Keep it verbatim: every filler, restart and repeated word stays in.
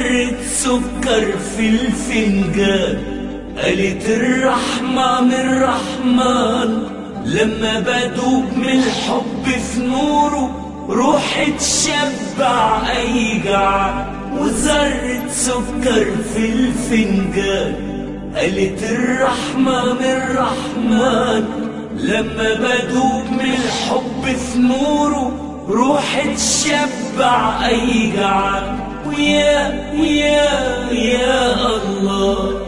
وذرة سكر في الفنجان. قالت الرحمة من الرحمن لما بدوب من الحب في نوره روحي تشبع أي جعان. وذرة سكر في الفنجان قالت الرحمة من الرحمن لما بدوب من الحب في نوره روحي تشبع أي جعان. ويا ويا يا الله